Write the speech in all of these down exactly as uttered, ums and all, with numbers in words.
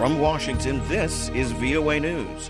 From Washington, this is V O A News.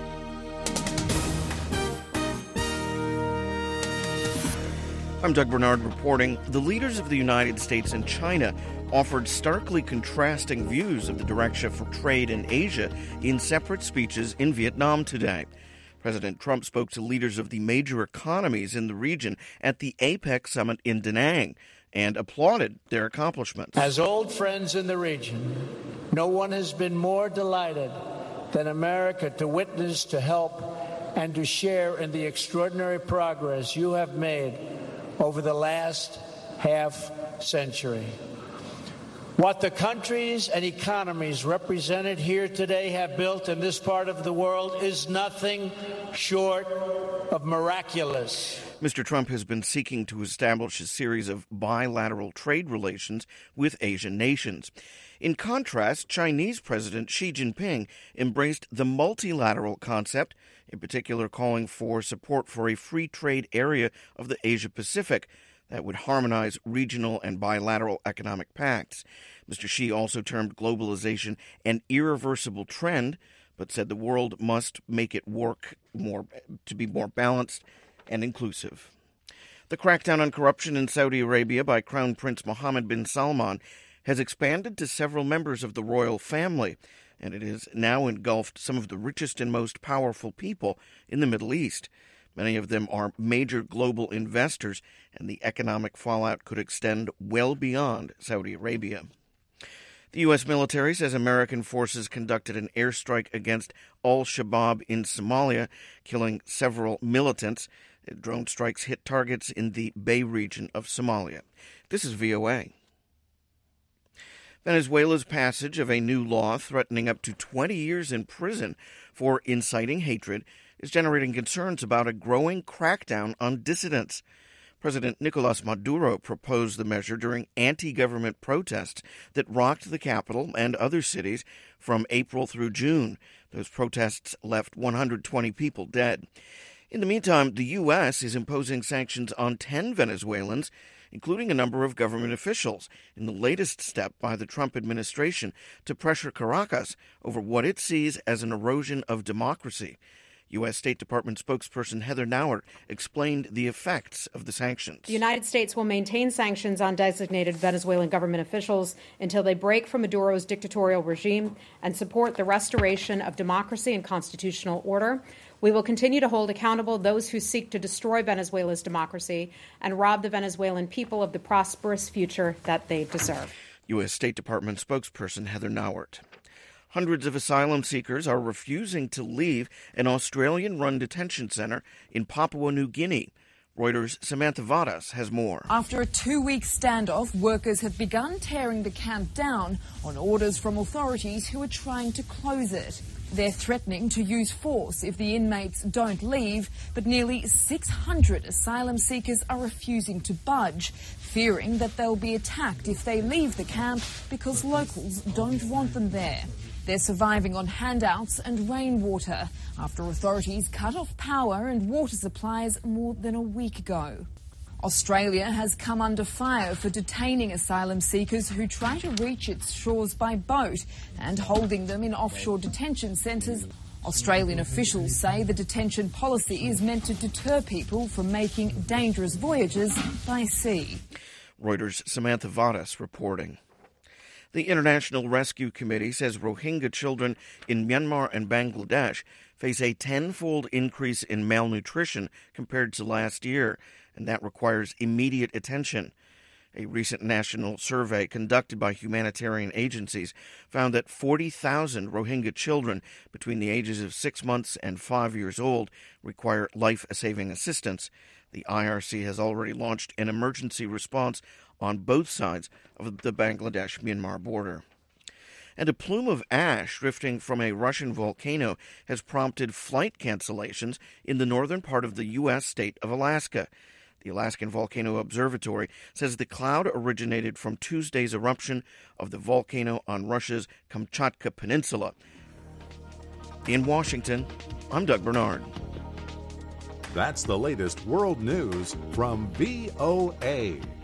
I'm Doug Bernard reporting. The leaders of the United States and China offered starkly contrasting views of the direction for trade in Asia in separate speeches in Vietnam today. President Trump spoke to leaders of the major economies in the region at the APEC summit in Da Nang and applauded their accomplishments. As old friends in the region, no one has been more delighted than America to witness, to help, and to share in the extraordinary progress you have made over the last half century. What the countries and economies represented here today have built in this part of the world is nothing short of miraculous. Mister Trump has been seeking to establish a series of bilateral trade relations with Asian nations. In contrast, Chinese President Xi Jinping embraced the multilateral concept, in particular calling for support for a free trade area of the Asia-Pacific that would harmonize regional and bilateral economic pacts. Mister Xi also termed globalization an irreversible trend, but said the world must make it work more to be more balanced and inclusive. The crackdown on corruption in Saudi Arabia by Crown Prince Mohammed bin Salman has expanded to several members of the royal family, and it has now engulfed some of the richest and most powerful people in the Middle East. Many of them are major global investors, and the economic fallout could extend well beyond Saudi Arabia. The U S military says American forces conducted an airstrike against al-Shabaab in Somalia, killing several militants. Drone strikes hit targets in the Bay region of Somalia. This is V O A. Venezuela's passage of a new law threatening up to twenty years in prison for inciting hatred is generating concerns about a growing crackdown on dissidents. President Nicolas Maduro proposed the measure during anti-government protests that rocked the capital and other cities from April through June. Those protests left one hundred twenty people dead. In the meantime, the U S is imposing sanctions on ten Venezuelans, including a number of government officials, in the latest step by the Trump administration to pressure Caracas over what it sees as an erosion of democracy. U S. State Department spokesperson Heather Nauert explained the effects of the sanctions. The United States will maintain sanctions on designated Venezuelan government officials until they break from Maduro's dictatorial regime and support the restoration of democracy and constitutional order. We will continue to hold accountable those who seek to destroy Venezuela's democracy and rob the Venezuelan people of the prosperous future that they deserve. U S. State Department spokesperson Heather Nauert. Hundreds of asylum seekers are refusing to leave an Australian-run detention center in Papua New Guinea. Reuters' Samantha Vadas has more. After a two-week standoff, workers have begun tearing the camp down on orders from authorities who are trying to close it. They're threatening to use force if the inmates don't leave, but nearly six hundred asylum seekers are refusing to budge, fearing that they'll be attacked if they leave the camp because locals don't want them there. They're surviving on handouts and rainwater after authorities cut off power and water supplies more than a week ago. Australia has come under fire for detaining asylum seekers who try to reach its shores by boat and holding them in offshore detention centres. Australian officials say the detention policy is meant to deter people from making dangerous voyages by sea. Reuters' Samantha Vadas reporting. The International Rescue Committee says Rohingya children in Myanmar and Bangladesh face a tenfold increase in malnutrition compared to last year, and that requires immediate attention. A recent national survey conducted by humanitarian agencies found that forty thousand Rohingya children between the ages of six months and five years old require life-saving assistance. The I R C has already launched an emergency response on both sides of the Bangladesh-Myanmar border. And a plume of ash drifting from a Russian volcano has prompted flight cancellations in the northern part of the U S state of Alaska. The Alaskan Volcano Observatory says the cloud originated from Tuesday's eruption of the volcano on Russia's Kamchatka Peninsula. In Washington, I'm Doug Bernard. That's the latest world news from V O A.